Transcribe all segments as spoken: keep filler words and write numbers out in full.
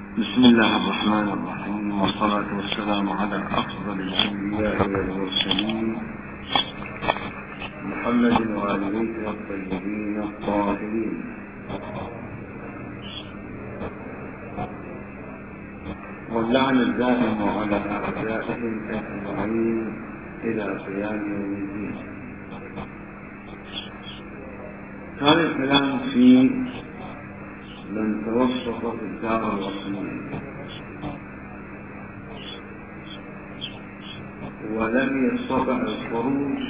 بسم الله الرحمن الرحيم، والصلاة والسلام على أفضل الأنبياء والمرسلين محمد وآل بيته الطيبين الطاهرين. واللعن الدائم على أعدائهم أجمعين إلى قيام يوم الدين. كان الكلام في من توسط في الدار الوصية ولم يستطع الخروج.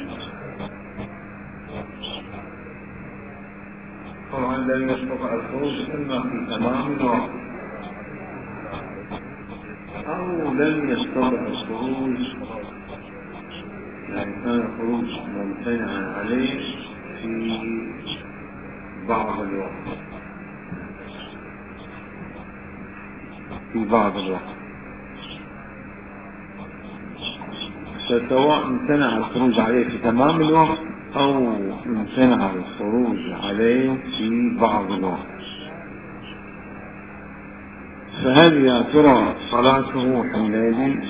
طبعا لم يستطع الخروج إما في تمام الوقت أو لم يستطع الخروج، يعني كان الخروج ممتنعا عليه في بعض الوقت في بعض الوقت سواء امتنع الخروج عليه في تمام الوقت أو امتنع الخروج عليه في بعض الوقت. فهل يا ترى صلاته حينئذ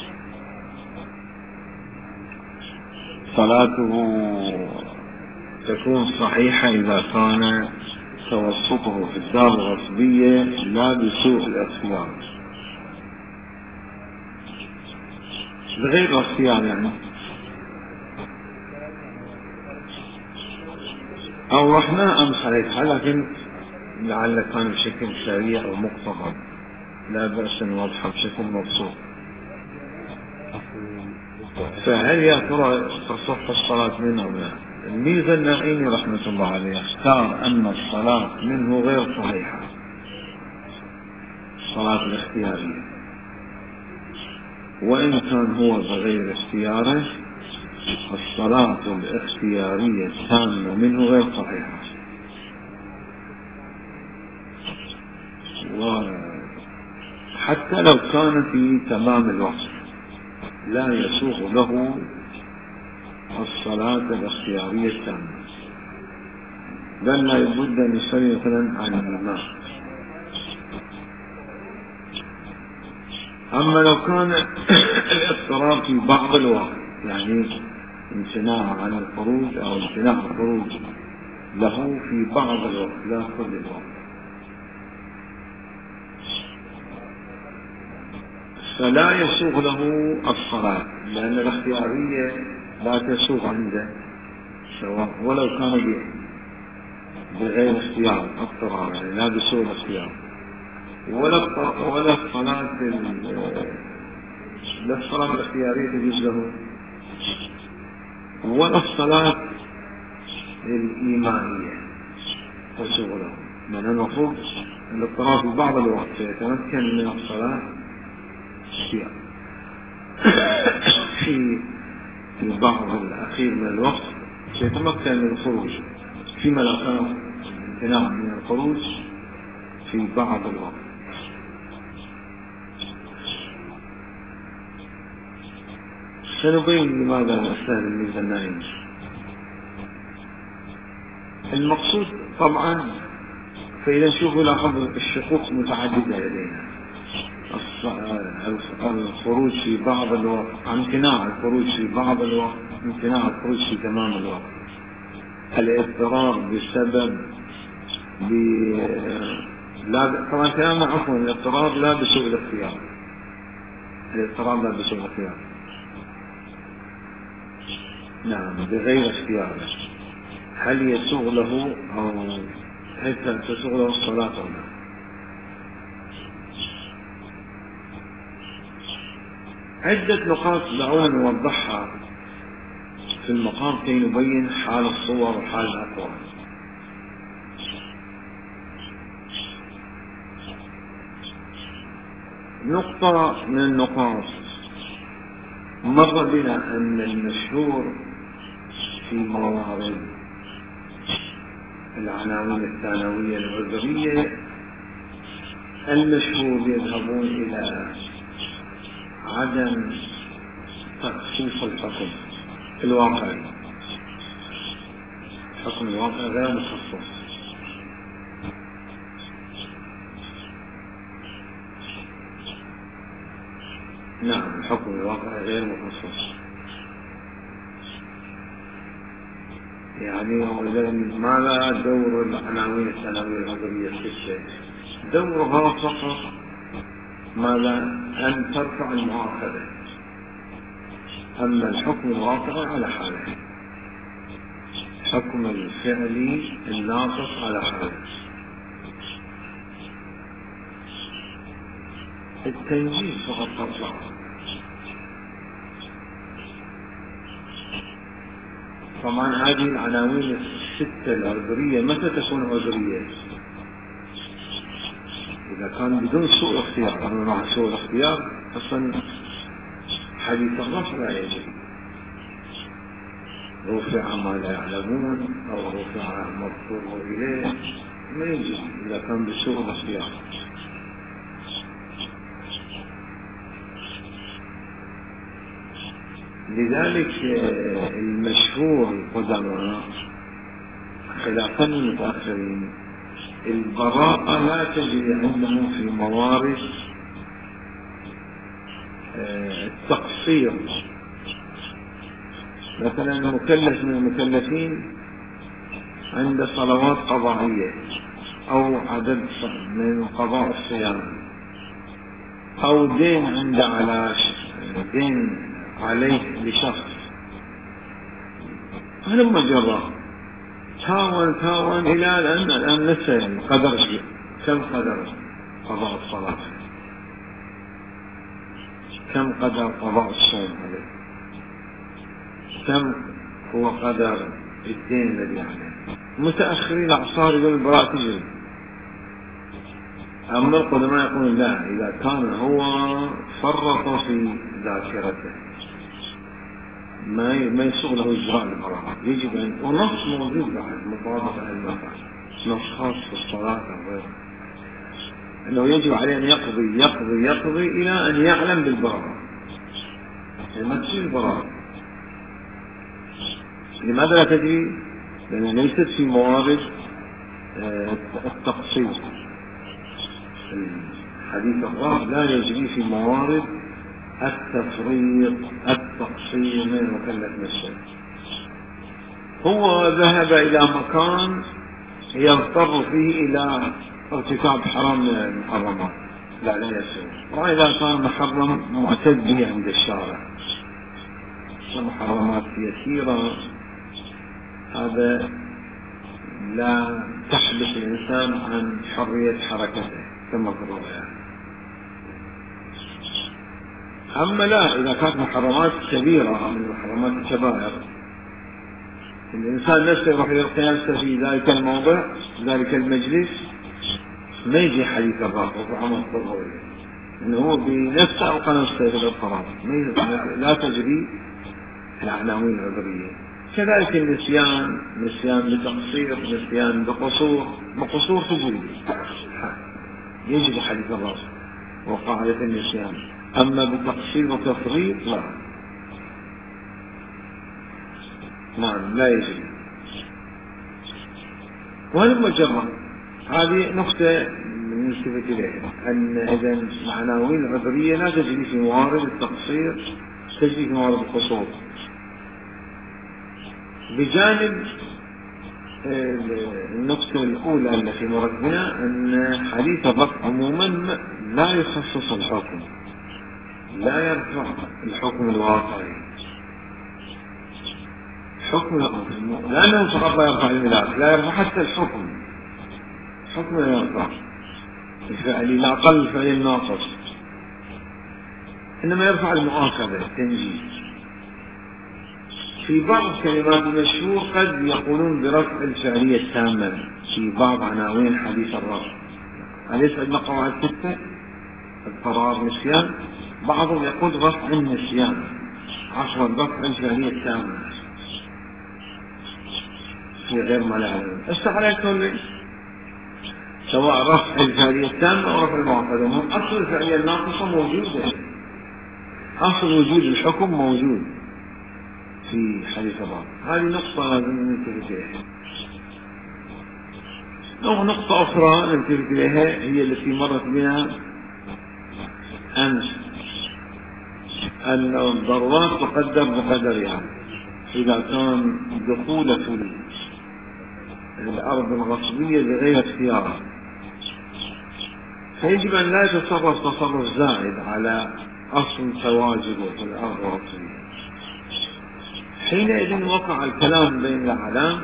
صلاته تكون صحيحة إذا كان توسطه في الدار الغصبية لا بسوء الاختيار، بغير الاختيار يعني، أو رحنا أم صحيحة لكن لعل كان بشكل سريع أو مقتضب لا بأس أن واضحة بشكل مبسوط. فهل يا ترى تصح الصلاة منه أو لا؟ الميزة النعيمي رحمة الله عليه اختار أن الصلاة منه غير صحيحة، الصلاة الاختيارية، وإن كان هو بغير اختياره الصلاة الاختيارية التامة منه غير صحيحة. وحتى لو كان في تمام الوقت لا يسوغ له الصلاة الاختيارية التامة، بل لا يبد أن يصلي مثلا عن الإمام. أما لو كان الاضطرار في بعض الوقت، يعني امتناع عن الخروج أو امتناع الخروج له في بعض الوقت لا كل الوقت، فلا يسوغ له الصلاة، لأن الاختيارية لا تسوغ عنده سواء ولو كان بغير اختيار اضطرار، يعني لا بسوء الاختيار، ولا ولا الصلاة لا الصلاة الاختيارية تجوز له، ولا الصلاة الإيمانية تسوغ له، من المفروض الاضطرار في بعض الوقت سيتمكن من الصلاة في في في بعض الأخير من الوقت سيتمكن من الخروج، فيما لو كان امتناع من الخروج في بعض الوقت. سنبين لماذا نستهل الميزة النائمة. المقصود طبعا فإذا نشوفوا لاحظ الشقوق متعددة لدينا، الخروج في بعض الوقت، امتناع الخروج في بعض الوقت، امتناع الخروج في تمام الوقت، الاضطرار بسبب ب... لا طبعا كلامنا عفوا الاضطرار لا بسوء الاختيار، الاضطرار لا بسوء الاختيار، نعم بغير اختيار. هل يسوغ له أو حتى تسوغ له الصلاة أو لا؟ عدة نقاط دعونا نوضحها في المقام كي نبين حال الصور وحال الأقوال. نقطة من النقاط مر بنا أن المشهور في موارد العناوين الثانوية العذرية المشهور يذهبون إلى عدم تخصيص الحكم الواقعي، الحكم الواقعي غير مخصص. نعم الحكم الواقعي غير مخصص. يعني ماذا دور العناوين الثانوية العذرية الستة؟ دورها فقط ماذا؟ أن ترفع المؤاخذة، أما الحكم الواقعي على حاله، حكم الفعلي الناقص على حاله. التنجيز فقط ترفع. طبعا هذه العناوين الستة العذرية متى تكون عذرية؟ إذا كان بدون سوء اختيار. أما مع سوء الاختيار أصلا حديث الرفع لا يجري. رفع ما لا يعلمون أو رفع مضطر إليه ما يجري إذا كان بسوء الاختيار. لذلك المشهور القدماء خلافا المتأخرين البراءة لا تجري عندهم في موارد التقصير. مثلا مكلف من المكلفين عند صلوات قضائية أو عدد من قضاء الصيام أو دين عند على دين عليه لشخص، هلما جرى تاون تاون إلى الآن الآن نسأل قدر شيء كم قدر قضاء الصلاة، كم قدر قضاء الصوم عليه، كم هو قدر الدين الذي عليه. متأخرين أعصار يقول البراءة تجري. أما القدماء يقولون لا، إذا كان هو فرط في ذاكرته ما ما يسوغ له إجراء البراءة، يجب أن ونص موجود بعد مطابق المفعل، نص خاص في الصلاة أو غيره، أنه يجب عليه أن يقضي يقضي يقضي إلى أن يعلم بالبراءة، يعني ما تصير البراءة. لماذا لا تجري؟ لأنها ليست في موارد التقصير. الحديث الرابع لا يجري في موارد التفريط التقصير من المكلف نفسه. هو ذهب إلى مكان يضطر فيه إلى ارتكاب حرام من المحرمات لا لا يسوي، وإذا كان محرم معتد به عند الشارع المحرمات يسيرة، هذا لا تحبس الإنسان عن حرية حركته كما في الروايات. أما لا، إذا كانت محرمات كبيرة من محرمات الكبائر الإنسان نفسه يروح يلقي نفسه في ذلك الموضع ذلك المجلس ما يجي حديث الرافع وعمل الضروري إنه هو بنفسه ألقى نفسه في الاضطراب، لا تجري العناوين العذرية. كذلك النسيان، نسيان بتقصير، نسيان بقصور، بقصور تجري يجب حديث الرافع وقاعدة النسيان. أما بتقصير وتفريط لا، نعم لا يجري. وهذا جرى. هذه نقطة نلتفت إليها، أن إذا العناوين العذرية لا تجري في موارد التقصير، تجري في موارد القصور. بجانب النقطة الأولى التي مرت بها أن حديث الرفع عموما لا يخصص الحكم، لا يرفع الحكم الواقعي، حكم لأنه فقط لا يرفع الملاك، لا يرفع حتى الحكم، حكم لا يرفع الفعلي لا أقل الفعلي الناقص، إنما يرفع المؤاخذة التنجيز. في بعض كلمات المشهور قد يقولون برفع الفعلية التامة في بعض عناوين حديث الرفع. أليس عندنا قواعد ستة؟ القرار نسيان، بعضهم يقول رفع النسيان، عفوا رفع الفعلية التامة في غير ما لا يعلم. استعليت كله سواء رفع الفعلية التامة أو رفع المؤاخذة، من أصل الفعلية الناقصة موجودة، أصل وجود الحكم موجود في حديث الرفع. هذه نقطة لازم ننتبه إليها. نقطة أخرى ننتبه إليها هي التي مرت بنا أمس، أن الضرورات تقدر بقدرها. إذا كان دخولة الأرض الغصبية بغير اختيار فيجب أن لا يتصرف تصرف زائد على أصل تواجده في الأرض الغصبية. حينئذ وقع الكلام بين الأعلام.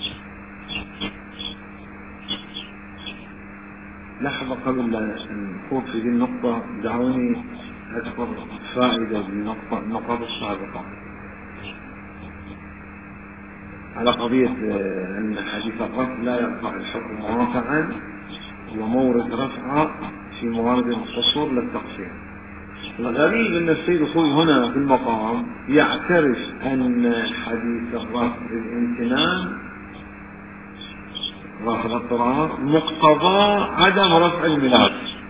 لحظة قبل أن نخوض في هذه النقطة دعوني أذكر فائدة بالنقطة النقاط السابقة على قضية أن حديث الرفع لا يرفع الحكم واقعا ومورد رفعه في موارد القصور للتقصير. الغريب أن السيد الخوي هنا في المقام يعترف أن حديث الرفع الامتنان رفع الاضطرار مقتضى عدم رفع الميلاد.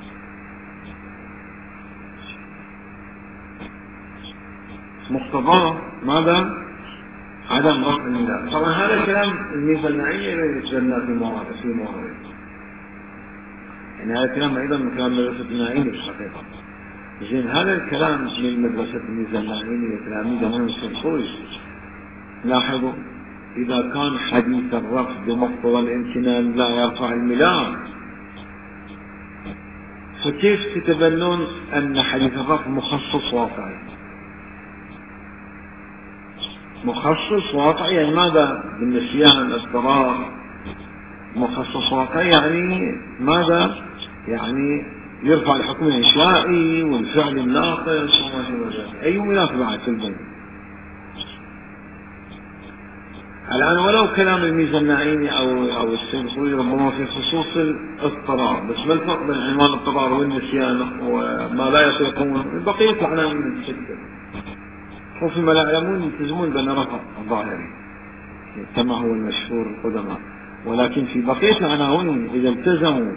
مقتضى ماذا؟ عدم رفع الميلاد. طبعا هذا الكلام الميزانية يتجنى في موارد في موارد يعني هذا الكلام أيضا من كلام مدرسة الميزانية في الحقيقة. زين هذا الكلام من مدرسة الميزانية تلاميذ من السلطوي. لاحظوا إذا كان حديث الرفع بمقتضى الامتنان لا يرفع الميلاد فكيف تتبنون أن حديث الرفع مخصص واقعي؟ مخصص واقعي يعني ماذا؟ بالنسيان الاضطرار مخصص واقعي يعني ماذا؟ يعني يرفع الحكم الإنشائي والفعل الناقص وما شابه ذلك. أي مناسبة بعد في البنك الآن ولو كلام الميزة النعيمي أو أو السيد ربما في خصوص الاضطرار، بس ما الفرق بين عنوان الاضطرار والنسيان وما لا يطيقون؟ بقية العناوين الستة وفيما لا يعلمون يلتزمون بأن رفع الظاهري كما هو المشهور القدماء، ولكن في بقية العناوين إذا التزموا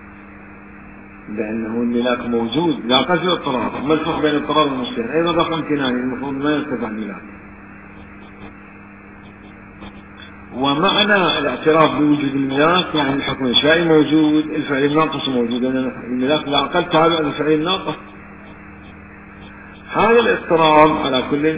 بأنه الملاك موجود لا قصد الاضطرار. ما الفرق بين الاضطرار والنسيان؟ أيضا رقم امتناني المفروض ما يرتفع الملاك. ومعنى الاعتراف بوجود الملاك يعني الحكم الإنشائي موجود، الفعل الناقص موجود، لأن الملاك لا أقل تابع للفعل الناقص. هذا الاضطرار على كل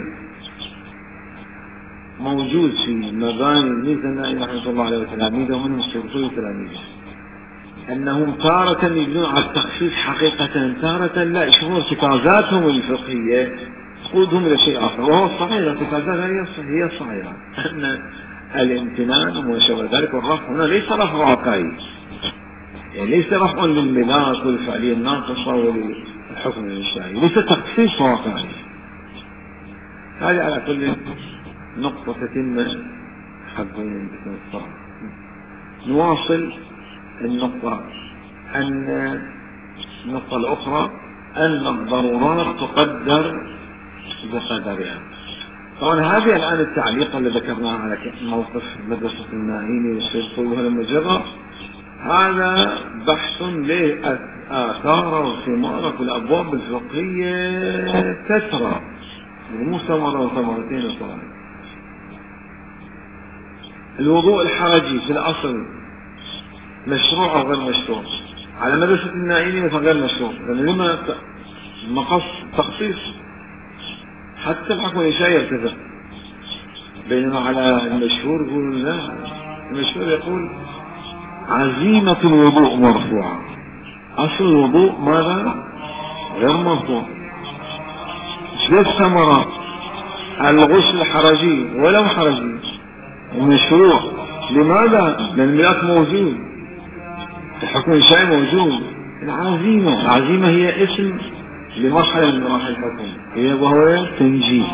موجود في مباني الميزانية رحمة الله عليه وتلاميذه ومنهم السلطوي وتلاميذه، أنهم تارة يبنون على التخصيص حقيقة، تارة لا يشوفون ارتكازاتهم الفقهية تقودهم إلى شيء آخر، وهو الصحيح الارتكازات هي الصحيحة أن الامتنان وما شابه ذلك والرفع هنا ليس رفع واقعي، يعني ليس رفع للملاك والفعلية الناقصة والحكم الإنشائي، ليس تخصيص واقعي. هذه على كل نقطة تتم حقين بكم الصراحة. نواصل النقطة أن النقطة الأخرى أن الضرورات تقدر بقدرها. طبعا هذه الآن التعليق اللي ذكرناه على موقف مدرسة الناهيني والسلطوي وهذا المجرد، هذا بحث لآثار وثمار في الأبواب الفقهية كثرة، مو ثمرة وثمرتين وثلاث. الوضوء الحرجي في الأصل مشروع أو غير مشروع؟ على مدرسة الناهيني مثلا غير مشروع، لأن لما مقص تخصيص حتى الحكم الإنشائي يرتفع، بينما على المشهور يقول لا، المشهور يقول عزيمة الوضوء مرفوعة، أصل الوضوء ماذا؟ غير مرفوع. شو الثمرة؟ الغسل حرجي ولو حرجي ومشروع. لماذا؟ لأن الملاك موجود، الحكم الإنشائي موجود. العزيمة، العزيمة هي اسم لمرحلة من مراحل الحكم، هي وهو تنجيز.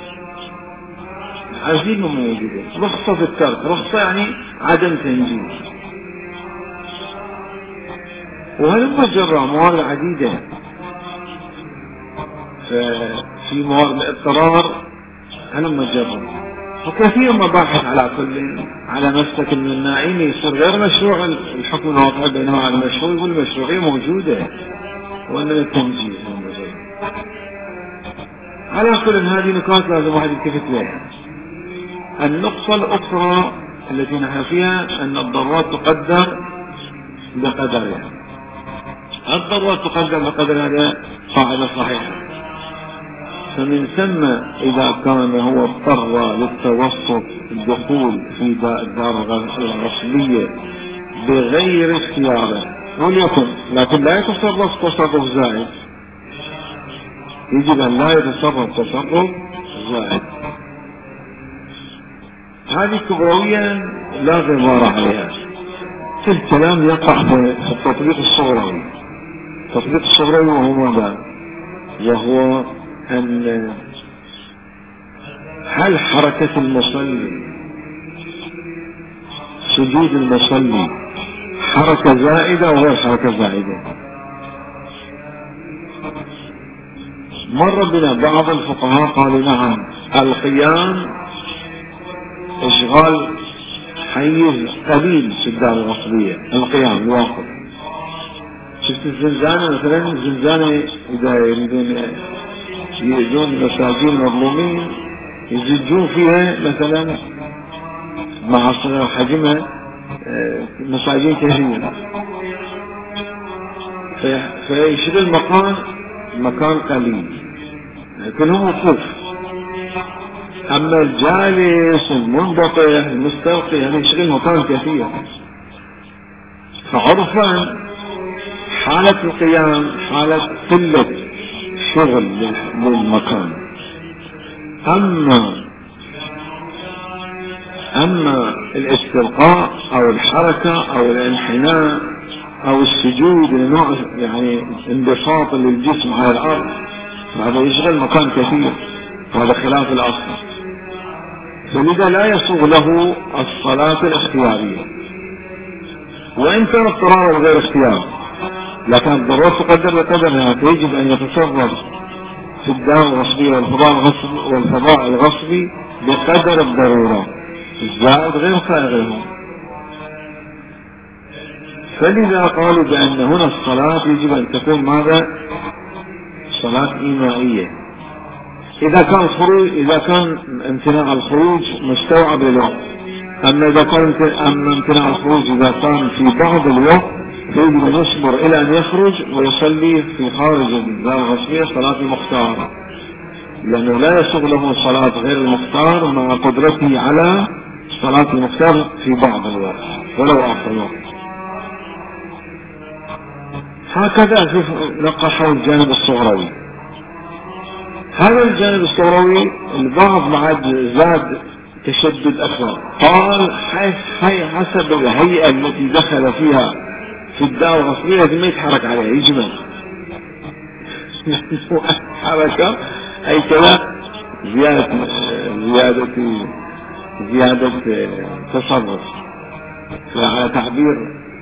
عزيمة موجودة. رخصة في الترك، رخصة يعني عدم تنجيز. وهذا مجرى موارد عديدة، في موارد الاضطرار هذا مجرى، وكثير مباحث على كل على مسلك من الناعين يصير غير مشروع الحكم الواقع، بينما على المشروع والمشروعية موجودة وأن التنجيز موجود. على كل هذه نقاط لازم واحد يلتفت لها. النقطة الأخرى التي نحن فيها أن الضرورات تقدر بقدرها. الضرورات تقدر بقدر هذا قاعدة صحيحة. فمن ثم إذا كان هو اضطر للتوسط الدخول في الدار الغصبية بغير اختياره وليكن، لكن لا يتصرف تصرف زائد، يجب أن لا يتصرف تصرف زائد. هذه كبروية لا غبار عليها. في الكلام يقع في التطبيق الصغروي. التطبيق الصغروي وهو ماذا؟ وهو أن هل حركة المصلي، سجود المصلي، حركة زائدة أو غير حركة زائدة؟ مر بنا بعض الفقهاء قالوا نعم، القيام إشغال حيز قليل في الدار الغصبية، القيام الواقف. شفت الزنزانة مثلا، الزنزانة إذا يريدون يؤذون المساجين المظلومين يزجون فيها مثلا مع صغر حجمها مساجين كثيرة، فيشغل مكان مكان قليل كلهم وقوف. أما الجالس المنبطح المستلقي يعني يشغل مكان كثير. فعرفا حالة القيام حالة قلة شغل للمكان. أما أما الاستلقاء أو الحركة أو الانحناء أو السجود لنوع يعني انبساط للجسم على الأرض، هذا يشغل مكان كثير، وهذا خلاف الأصل. فلذا لا يصوغ له الصلاة الاختيارية، وإن كان اضطرارا غير اختيار، لكن الضرورة تقدر بقدرها، فيجب أن يتصرف في الدار الغصبية والفضاء الغصبي والفضاء الغصبي بقدر الضرورة، الزائد غير سائغهم. فلذا قالوا بأن هنا الصلاة يجب أن تكون ماذا؟ صلاة إيمائية. إذا كان خروج إذا كان امتناع الخروج مستوعب للوقت. أما إذا كان أما امتناع الخروج إذا كان في بعض الوقت فيجب أن يصبر إلى أن يخرج ويصلي في خارج الدار الغصبية صلاة المختار، لأنه لا يصغ له صلاة غير المختار مع قدرته على صلاة المختار في بعض الوقت ولو آخر الوقت. هكذا شوف نقحوا الجانب الصغروي. هذا الجانب الصغروي البعض بعد زاد تشدد أكثر، قال حسب الهيئة التي دخل فيها في الدار الغصبية ما يتحرك عليها يجمع حركة أي كذا زيادة زيادة زيادة تصرف. فعلى تعبير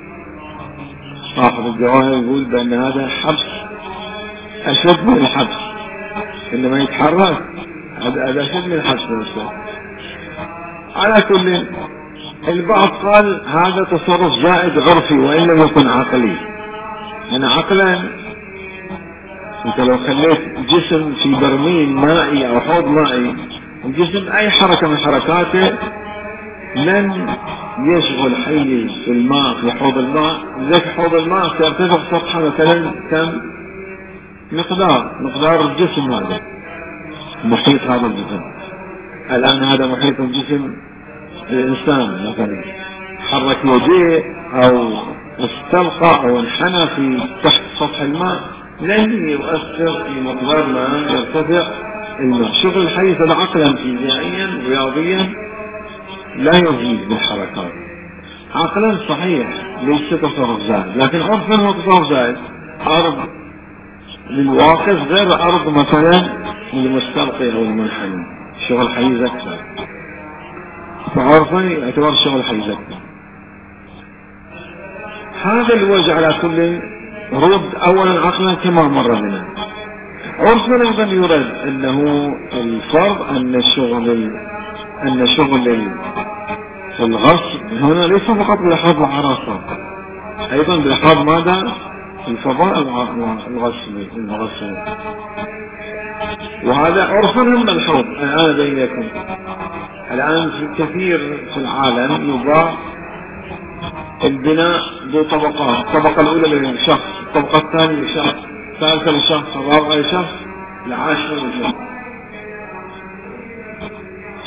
صاحب الجواهر يقول بأن هذا حبس أشد من الحبس، إنما يتحرك هذا أشد من الحبس نفسه. على كل البعض قال هذا تصرف زائد عرفي وإن لم يكن عقلي. يعني عقلا انت لو خليت جسم في برميل مائي او حوض مائي، الجسم اي حركة من حركاته لن يشغل حيز في الماء في حوض الماء. لذلك حوض الماء سيرتفع سطحه مثلا كم مقدار مقدار الجسم، هذا محيط هذا الجسم. الان هذا محيط الجسم الانسان، مثلا حرك يديه او استلقى او انحنى في تحت سطح الماء لن يؤثر في مقدار ما يرتفع الماء. شغل الحيز عقلا فيزيائيا رياضيا لا يزيد بالحركات. عقلا صحيح ليس تصرف زائد، لكن عرفا هو تصرف زائد. ارض للواقف غير ارض مثلا للمستلقي او المنحني، شغل حيز اكثر، فعرفا يعتبر شغل حيز اكثر. هذا الوجه على كل رد اولا عقلا كما مر بنا. عرفا ايضا يرد انه الفرض ان الشغل ان شغل الغصب هنا ليس فقط بلحاظ العرصة، ايضا بلحاظ ماذا؟ الفضاء الغصبي الغصبي. وهذا عرفا هم ملحوظ الان بينكم. الان في كثير في العالم يباع البناء ذو طبقات، الطبقة الأولى للشخص، الطبقة الثانية للشخص، الثالثة للشخص، الرابعة للشخص، العاشرة للشخص.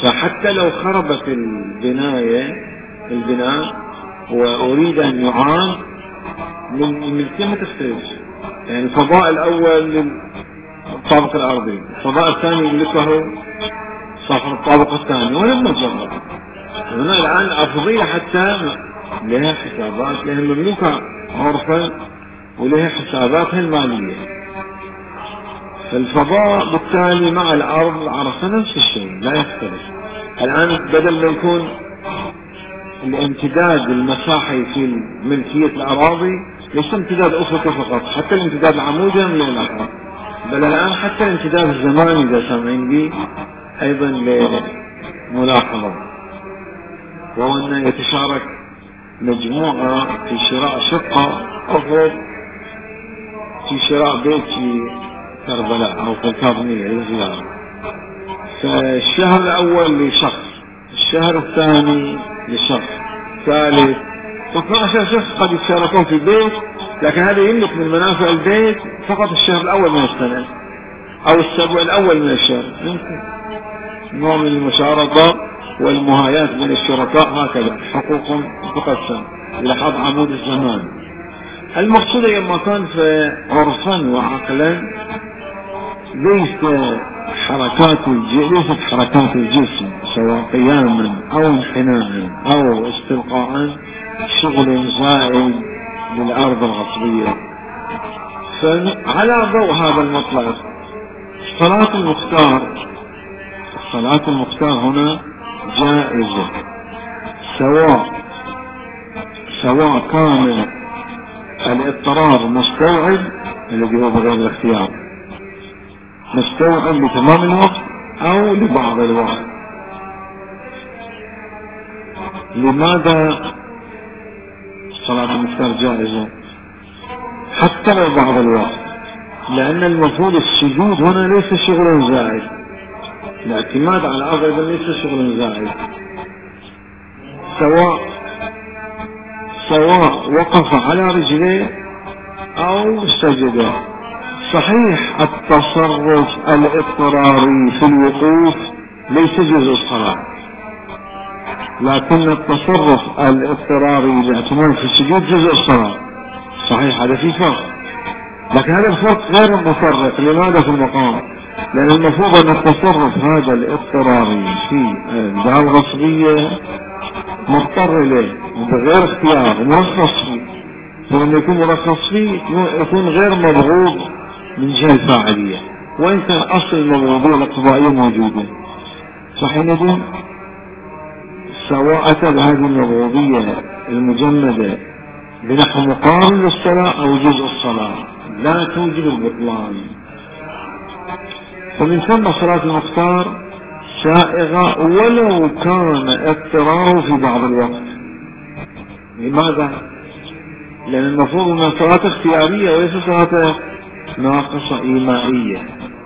فحتى لو خربت البناية البناء وأريد أن يعاد الملكية ما تختلف. يعني الفضاء الأول للطابق الأرضي، الفضاء الثاني يملكه صاحب الطابق الثاني ولم نجرب. هنا الآن أفضية حتى لها حسابات، لها مملوكة عرفا ولها حساباتها المالية. فالفضاء بالتالي مع الأرض عرفا نفس الشيء لا يختلف. الآن بدل ما يكون الامتداد المساحي في ملكية الأراضي ليس امتداد أفقي فقط، حتى الامتداد العمودي من الآخر، بل الآن حتى الامتداد الزماني إذا سامعين به أيضا لملاحظة، وهو أن يتشارك مجموعة في شراء شقة أفرض في شراء بيت في كربلاء أو في الكاظمية للزيارة، فالشهر الأول لشخص، الشهر الثاني لشخص، ثالث، واثني عشر شخص قد يتشاركون في البيت، لكن هذا يملك من منافع البيت فقط الشهر الأول من السنة أو السبع الأول من الشهر. يمكن نوع من المشاركة والمهايات بين الشركاء، هكذا حقوق تقسم إلى حظ عمود الزمان. المقصود لما كان في عرفا وعقلا ليس حركات ليست حركات الجسم سواء قياما أو انحناء أو استلقاء شغل زائد للأرض الغصبية. فعلى ضوء هذا المطلب صلاة المختار صلاة المختار هنا جائزة، سواء سواء كان الاضطرار مستوعب الذي هو بغير الاختيار، مستوعب لتمام الوقت أو لبعض الوقت. لماذا صلاة المختار جائزة حتى لو بعض الوقت؟ لأن المفروض السجود هنا ليس شغل زائد، الاعتماد على الأرض أيضا ليس شغل زائد، سواء سواء وقف على رجليه أو سجد. صحيح التصرف الاضطراري في الوقوف ليس جزء الصلاة، لكن التصرف الاضطراري الاعتماد في السجود جزء الصلاة. صحيح هذا في فرق، لكن هذا الفرق غير مفرق. لماذا في المقام؟ لأن المفروض أن التصرف هذا الاضطراري في الدعوة الغصبية مضطر إليه بغير اختيار مرخص فيه، فلما يكون مرخص فيه يكون غير مضغوط من جهة الفاعلية، وإن كان أصل الموضوع الاقتضائية موجودة. فحينئذ سواء أتى بهذه الموضوعية المجمدة بنحو مقارن للصلاة أو جزء الصلاة لا توجب البطلان. فمن ثم صلاة المختار سائغة ولو كان اضطراره في بعض الوقت. لماذا؟ لأن المفروض أنها صلاة اختيارية وليس صلاة ناقصة إيمائية.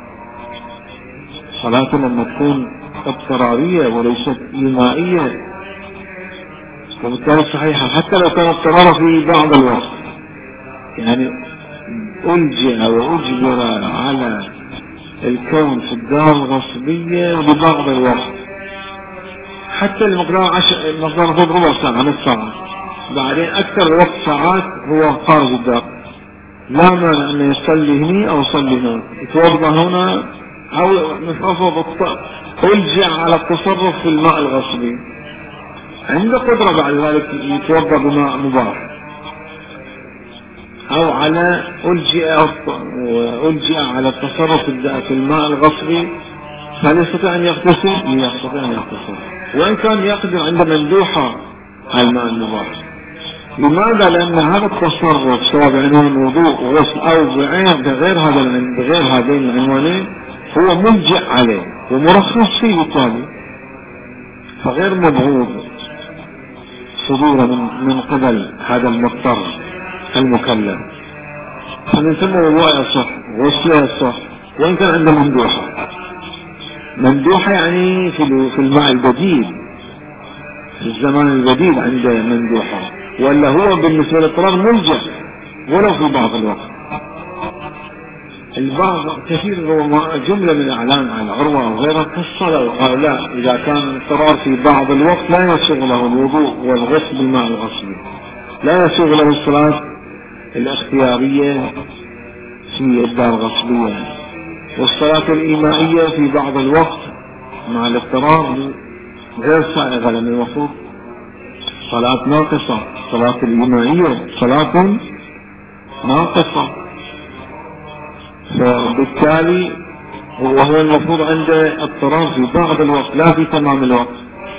صلاة لما تكون اضطرارية وليست إيمائية وبالتالي صحيحة حتى لو كان اضطرار في بعض الوقت. يعني ألجأ وأجبر على الكون في الدار الغصبية ببعض الوقت، حتى المقدار عشر المقدار فوق ربع ساعة نصف ساعة، بعدين أكثر الوقت ساعات هو خارج الدار، لا مانع أن يصلي هنا أو يصلي هنا، يتوضأ هنا أو نفرض ألجأ على التصرف في الماء الغصبي، عنده قدرة بعد ذلك يتوضأ بماء مباح، أو على ألجئ ألجئ على التصرف في الماء الغصبي، هل يستطيع أن يغتسل؟ يستطيع أن يغتسل، وإن كان يقدر عند مندوحة على الماء المباح. لماذا؟ لأن هذا التصرف سواء بعنوان وضوء وغسل أو بغير هذا بغير هذين العنوانين هو ملجأ عليه ومرخص فيه بالتالي، فغير مبعوض صدورا من, من قبل هذا المضطر المكلف. فمن ثم وضوء يصح غسله يصح وإن كان عنده مندوحة. مندوحة يعني في في الماء البديل في الزمان البديل عنده مندوحة، ولا هو بالنسبة للإضطرار ملجأ ولو في بعض الوقت. البعض كثير جملة من الأعلام عن عروة وغيرها كالصلاة، وقال لا، إذا كان الاضطرار في بعض الوقت لا يسوغ له الوضوء والغسل بالماء الغسلي، لا يسوغ له الصلاة الاختيارية في الدار الغسلية، والصلاة الإيمائية في بعض الوقت مع الاضطرار غير سائغة، لأن المفروض صلاة ناقصة، صلاة الإيمائية صلاة ناقصة، فبالتالي هو هو المفروض عنده اضطرار في بعض الوقت لا في تمام الوقت.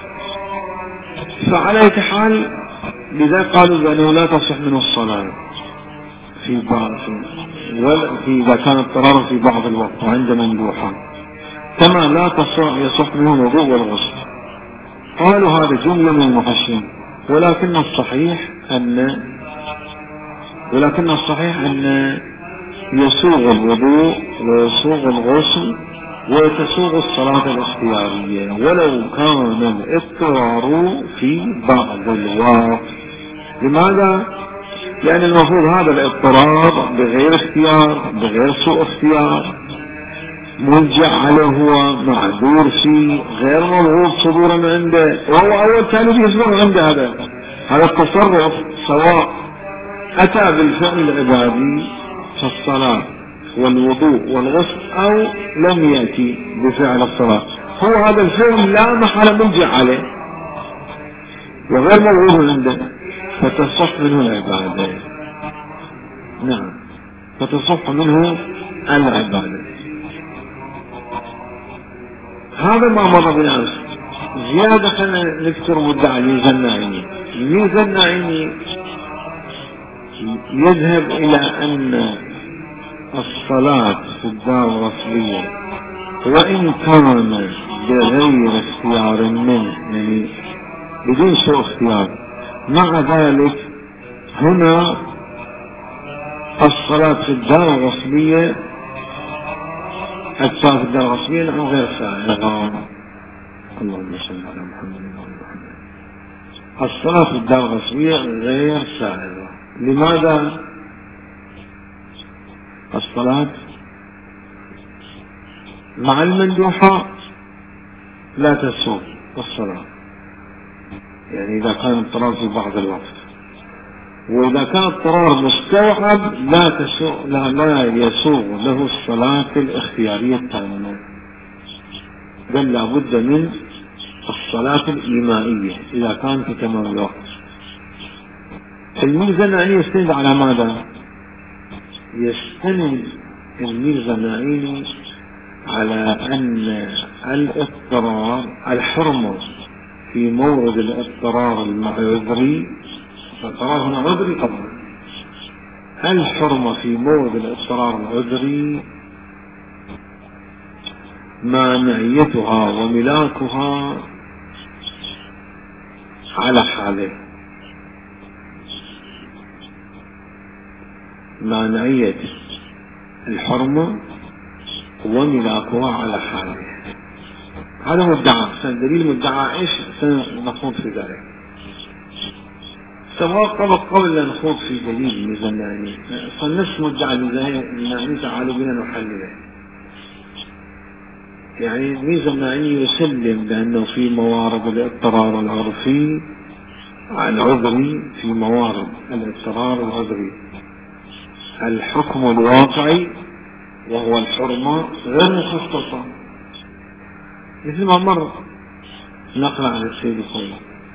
فعلى أي حال لذا قالوا بأنه لا تصح منه الصلاة في بعض في إذا كان اضطرار في بعض الوقت وعنده مندوحة، كما لا تصح يصح منه الوضوء والغسل. قالوا هذا جملة من المحشين، ولكن الصحيح أن ولكن الصحيح أن يسوغ الوضوء ويسوغ الغسل وتسوغ الصلاة الاختيارية ولو كان الاضطرار في بعض الوقت. لماذا؟ لأن المفروض هذا الاضطرار بغير اختيار، بغير سوء اختيار، ملجأ عليه، هو معذور فيه، غير مضغوط صدورا عنده، وهو أول كان يصدر عنده هذا هذا التصرف، سواء أتى بالفعل العبادي كالصلاة والوضوء والغسل أو لم يأتي بفعل الصلاة، هو هذا الفعل لا محل ملجأ عليه وغير مضغوط عنده، فتصح منه العبادة. نعم، فتصح منه العبادة. هذا ما مر بنا. زيادة خلينا نذكر مدعى الميزة الناعيني. الميزة الناعيني يذهب إلى أن الصلاة في الدار الغسلية وإن كان بغير اختيار منه، يعني بدون سوء اختيار، مع ذلك هنا الصلاة في الدار الغسلية الصلاة في الدار الغسلية نعم غير سائغة. اللهم صل على محمد وعلى محمد. الصلاة في الدار الغسلية غير سائغة. لماذا؟ الصلاة مع المندوحة لا تسوغ الصلاة، يعني إذا كان اضطرار في بعض الوقت، وإذا كان اضطرار مستوعب لا تسوغ لا, لا يسوغ له الصلاة الاختيارية التامة، بل لابد من الصلاة الإيمائية إذا كان في تمام الوقت. الميزة الناعيني يستند على ماذا؟ يستند الميزة الناعيني على أن الاضطرار الحرمة في مورد الاضطرار العذري، الاضطرار هنا عذري طبعا، الحرمة في مورد الاضطرار العذري مانعيتها وملاكها على حاله، مانعية الحرمة وملاكها على حاله. هذا مدعى، دليل مدعى ايش سنخوض في ذلك، سواء قبل قبل لا نخوض في دليل الميزة الناعيني، فالنفس مدعى الميزة الناعيني تعالوا بنا نحلله. يعني الميزة الناعيني يسلم بأنه في موارد الاضطرار العرفي العذري، في موارد الاضطرار العذري الحكم الواقعي وهو الحرمة غير مخصصة، مثل ما مر نقل عن السيد الخوي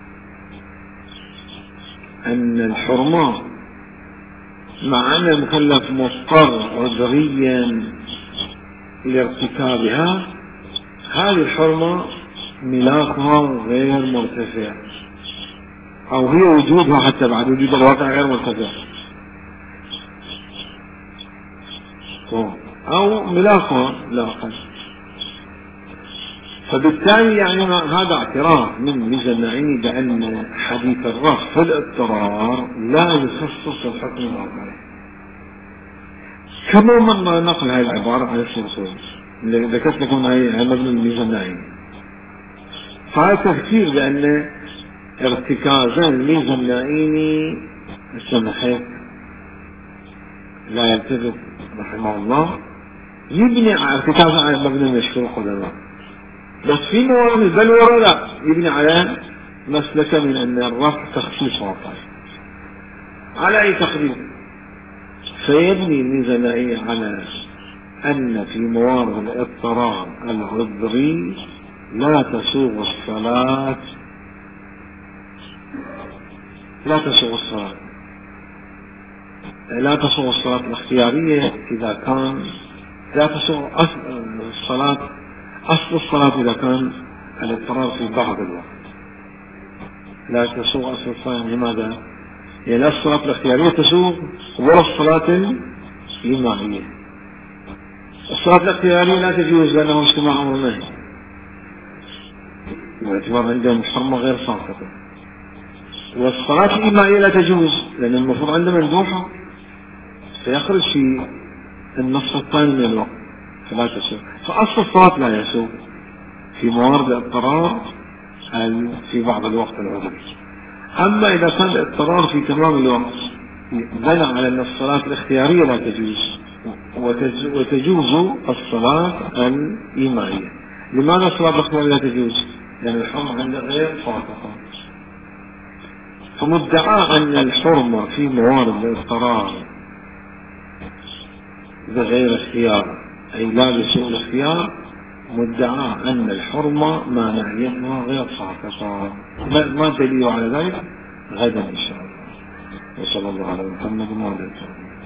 أن الحرمة مع أن المكلف مضطر عذريا لارتكابها، هذه الحرمة ملاكها غير مرتفع، أو هي وجودها حتى بعد وجود الواقع غير مرتفع، أو ملاكها لا أقل. فبالتالي يعني هذا اعتراف من الميزة الناعيني بأن حديث الرفع في الاضطرار لا يخصص الحكم الواقعي، كما من نقل هذه العبارة عن السلسل اللي ذكرت لكم هي مبنى الميزة الناعيني. فهذا تفكير بأن ارتكازان الميزة الناعيني السمحة لا يلتفت رحمه الله يبني على ارتكاز على مبنى المشروع قدماء، بس في موارد البلورة لا، يبني على مسلك من أن الرفع تخصيص واقع على أي تقدير، فيبني الميزانية على أن في موارد الاضطرار العذري لا تسوغ الصلاة لا تسوغ الصلاة لا تسوغ الصلاة الاختيارية إذا كان لا تسوغ أصل الصلاة أصل الصلاة إذا كان الاضطرار في بعض الوقت، لا تسوغ أصل الصلاة. لماذا؟ يعني الصلاة الاختيارية تسوغ ولا الصلاة الإمامية. الصلاة الاختيارية لا تجوز لأنه اجتماع أمر نهي، واعتبار عندهم محرمة غير ساقطة. والصلاة الإمامية لا تجوز لأن المفروض عندهم مندوحة سيخرج في النصف الثاني من الوقت فلا تسوغ. فأصل الصلاة لا يسوغ في موارد الاضطرار في بعض الوقت العذري. أما إذا كان الاضطرار في تمام الوقت بنى على أن الصلاة الاختيارية لا تجوز وتجوز الصلاة الإمامية. لماذا الصلاة الاختيارية لا تجوز؟ لأن الحرمة عند غير فاقطة. فمدعى أن الحرمة في موارد الاضطرار بغير اختيار أي لا بسوء الاختيار، مدعى أن الحرمة مانعيتها غير ساقطة. ما الدليل على ذلك؟ غدا إن شاء الله. وصلى الله على محمد وعلى آله.